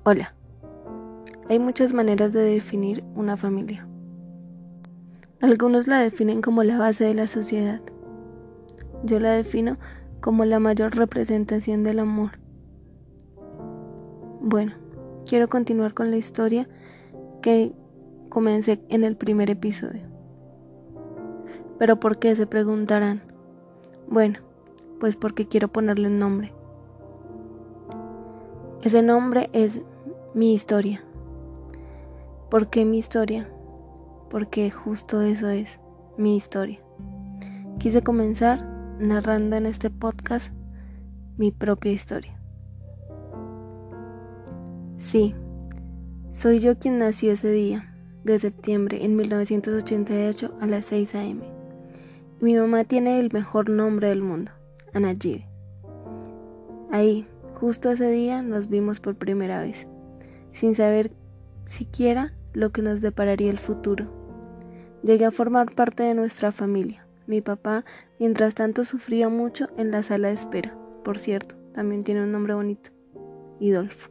Hola, hay muchas maneras de definir una familia. Algunos la definen como la base de la sociedad. Yo la defino como la mayor representación del amor. Bueno, quiero continuar con la historia que comencé en el primer episodio. ¿Pero por qué?, se preguntarán. Bueno, pues porque quiero ponerle un nombre. Ese nombre es mi historia. ¿Por qué mi historia? Porque justo eso es, mi historia. Quise comenzar narrando en este podcast mi propia historia. Sí, soy yo quien nació ese día de septiembre en 1988 a las 6 a.m. Mi mamá tiene el mejor nombre del mundo, Anayib. Ahí, justo ese día, nos vimos por primera vez, sin saber siquiera lo que nos depararía el futuro. Llegué a formar parte de nuestra familia. Mi papá, mientras tanto, sufría mucho en la sala de espera. Por cierto, también tiene un nombre bonito, Idolfo.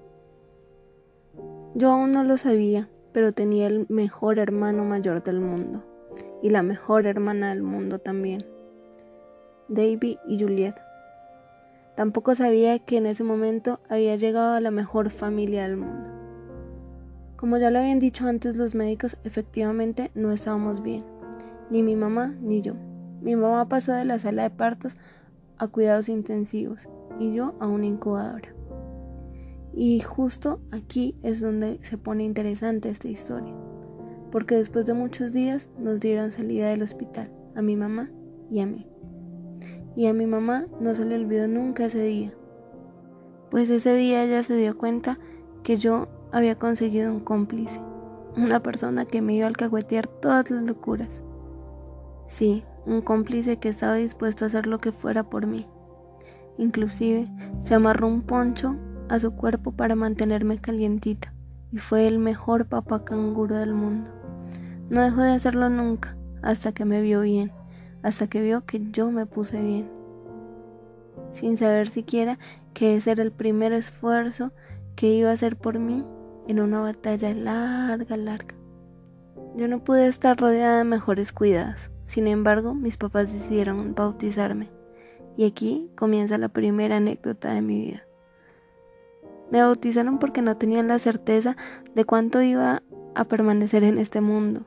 Yo aún no lo sabía, pero tenía el mejor hermano mayor del mundo, y la mejor hermana del mundo también, David y Juliet. Tampoco sabía que en ese momento había llegado a la mejor familia del mundo. Como ya lo habían dicho antes los médicos, efectivamente no estábamos bien, ni mi mamá ni yo. Mi mamá pasó de la sala de partos a cuidados intensivos y yo a una incubadora. Y justo aquí es donde se pone interesante esta historia, porque después de muchos días nos dieron salida del hospital, a mi mamá y a mí. Y a mi mamá no se le olvidó nunca ese día, pues ese día ella se dio cuenta que yo había conseguido un cómplice, una persona que me iba a alcahuetear todas las locuras. Sí, un cómplice que estaba dispuesto a hacer lo que fuera por mí. Inclusive se amarró un poncho a su cuerpo para mantenerme calientita, y fue el mejor papá canguro del mundo. No dejó de hacerlo nunca, hasta que me vio bien, hasta que vio que yo me puse bien, sin saber siquiera que ese era el primer esfuerzo que iba a hacer por mí en una batalla larga. Yo no pude estar rodeada de mejores cuidados. Sin embargo, mis papás decidieron bautizarme, y aquí comienza la primera anécdota de mi vida. Me bautizaron porque no tenían la certeza de cuánto iba a permanecer en este mundo.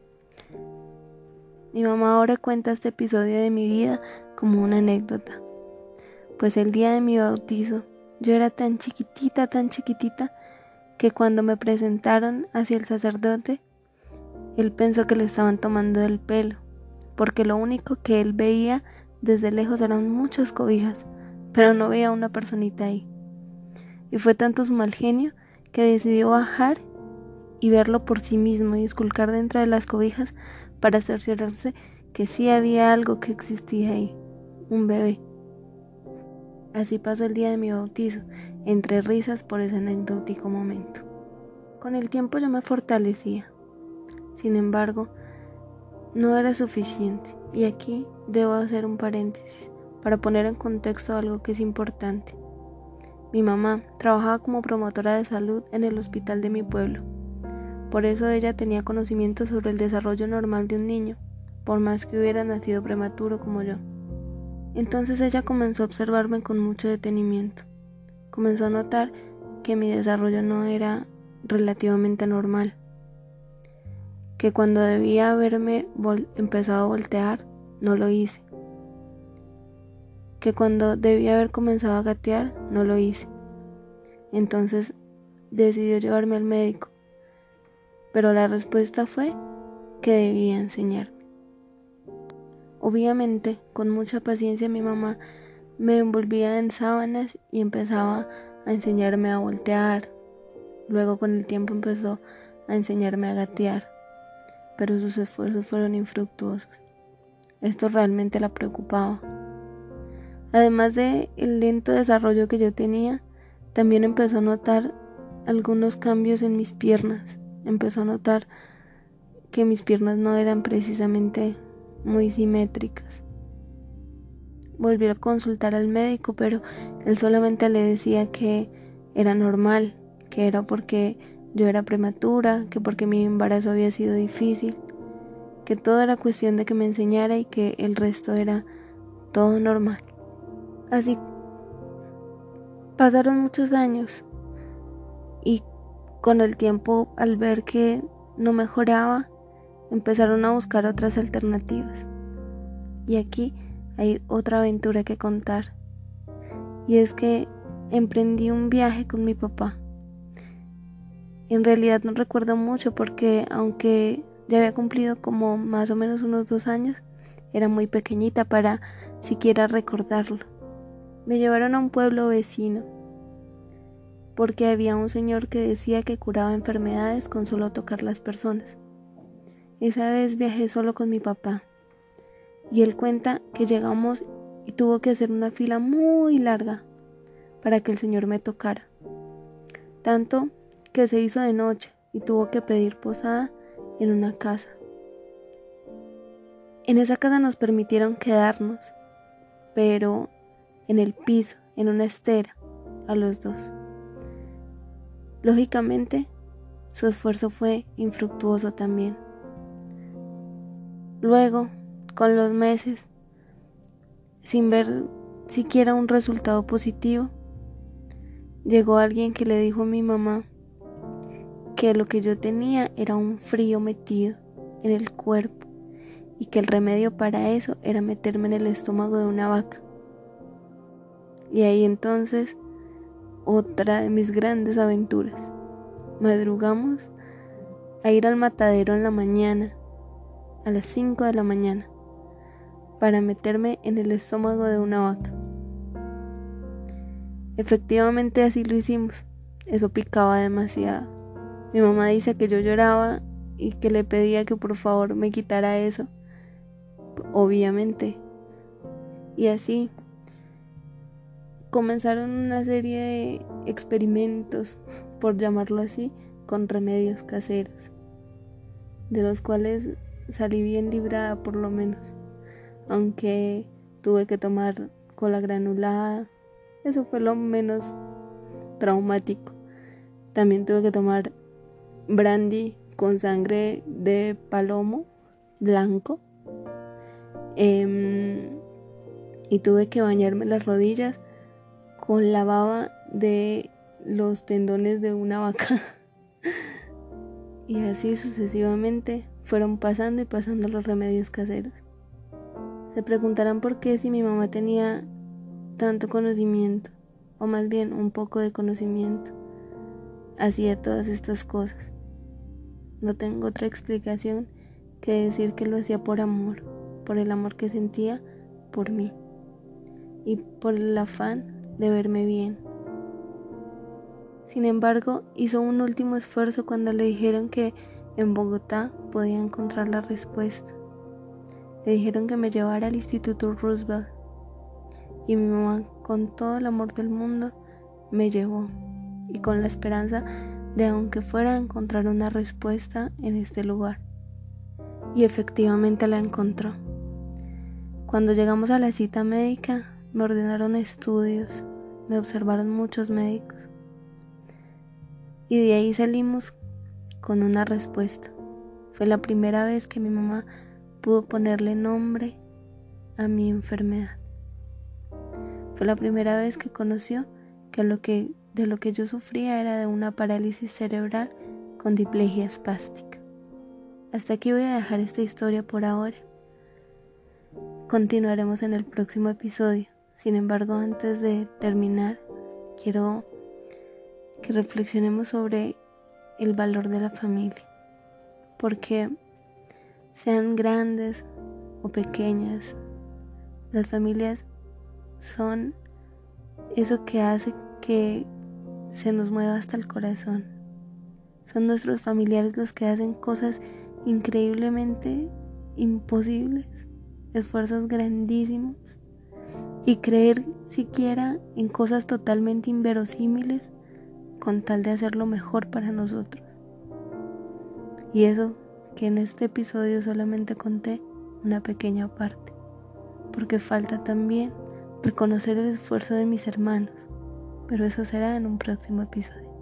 Mi mamá ahora cuenta este episodio de mi vida como una anécdota, pues el día de mi bautizo yo era tan chiquitita, que cuando me presentaron hacia el sacerdote, él pensó que le estaban tomando del pelo, porque lo único que él veía desde lejos eran muchas cobijas, pero no veía una personita ahí. Y fue tanto su mal genio que decidió bajar y verlo por sí mismo y esculcar dentro de las cobijas para cerciorarse que sí había algo que existía ahí, un bebé. Así pasó el día de mi bautizo, entre risas por ese anecdótico momento. Con el tiempo yo me fortalecía. Sin embargo, no era suficiente, y aquí debo hacer un paréntesis para poner en contexto algo que es importante. Mi mamá trabajaba como promotora de salud en el hospital de mi pueblo. Por eso ella tenía conocimiento sobre el desarrollo normal de un niño, por más que hubiera nacido prematuro como yo. Entonces ella comenzó a observarme con mucho detenimiento. Comenzó a notar que mi desarrollo no era relativamente normal, que cuando debía haberme empezado a voltear, no lo hice, que cuando debía haber comenzado a gatear, no lo hice. Entonces decidió llevarme al médico, pero la respuesta fue que debía enseñarme. Obviamente, con mucha paciencia, mi mamá me envolvía en sábanas y empezaba a enseñarme a voltear. Luego, con el tiempo, empezó a enseñarme a gatear, pero sus esfuerzos fueron infructuosos. Esto realmente la preocupaba. Además de el lento desarrollo que yo tenía, también empezó a notar algunos cambios en mis piernas. Empezó a notar que mis piernas no eran precisamente muy simétricas. Volví a consultar al médico, pero él solamente le decía que era normal, que era porque yo era prematura, que porque mi embarazo había sido difícil, que todo era cuestión de que me enseñara y que el resto era todo normal. Así pasaron muchos años y con el tiempo, al ver que no mejoraba, empezaron a buscar otras alternativas. Y aquí hay otra aventura que contar. Y es que emprendí un viaje con mi papá. En realidad no recuerdo mucho porque aunque ya había cumplido como más o menos unos 2 años, era muy pequeñita para siquiera recordarlo. Me llevaron a un pueblo vecino porque había un señor que decía que curaba enfermedades con solo tocar las personas. Esa vez viajé solo con mi papá y él cuenta que llegamos y tuvo que hacer una fila muy larga para que el señor me tocara. Tanto que se hizo de noche y tuvo que pedir posada en una casa. En esa casa nos permitieron quedarnos, pero en el piso, en una estera, a los dos. Lógicamente, su esfuerzo fue infructuoso también. Luego, con los meses, sin ver siquiera un resultado positivo, llegó alguien que le dijo a mi mamá que lo que yo tenía era un frío metido en el cuerpo y que el remedio para eso era meterme en el estómago de una vaca. Y ahí entonces, otra de mis grandes aventuras. Madrugamos a ir al matadero en la mañana, a las 5 de la mañana, para meterme en el estómago de una vaca. Efectivamente así lo hicimos. Eso picaba demasiado. Mi mamá dice que yo lloraba y que le pedía que por favor me quitara eso. Obviamente. Y así comenzaron una serie de experimentos, por llamarlo así, con remedios caseros, de los cuales salí bien librada por lo menos, aunque tuve que tomar cola granulada. Eso fue lo menos traumático. También tuve que tomar brandy con sangre de palomo blanco, y tuve que bañarme las rodillas con la baba de los tendones de una vaca. Y así sucesivamente fueron pasando y pasando los remedios caseros. Se preguntarán por qué, si mi mamá tenía tanto conocimiento, o más bien un poco de conocimiento, hacía todas estas cosas. No tengo otra explicación que decir que lo hacía por amor, por el amor que sentía por mí y por el afán de verme bien. Sin embargo, hizo un último esfuerzo cuando le dijeron que en Bogotá podía encontrar la respuesta. Le dijeron que me llevara al Instituto Roosevelt y mi mamá, con todo el amor del mundo, me llevó, y con la esperanza de, aunque fuera, encontrar una respuesta en este lugar. Y efectivamente la encontró. Cuando llegamos a la cita médica, me ordenaron estudios, me observaron muchos médicos. Y de ahí salimos con una respuesta. Fue la primera vez que mi mamá pudo ponerle nombre a mi enfermedad. Fue la primera vez que conoció que de lo que yo sufría era de una parálisis cerebral con diplegia espástica. Hasta aquí voy a dejar esta historia por ahora. Continuaremos en el próximo episodio. Sin embargo, antes de terminar, quiero que reflexionemos sobre el valor de la familia. Porque sean grandes o pequeñas, las familias son eso que hace que se nos mueva hasta el corazón. Son nuestros familiares los que hacen cosas increíblemente imposibles, esfuerzos grandísimos, y creer siquiera en cosas totalmente inverosímiles con tal de hacerlo mejor para nosotros. Y eso que en este episodio solamente conté una pequeña parte, porque falta también reconocer el esfuerzo de mis hermanos, pero eso será en un próximo episodio.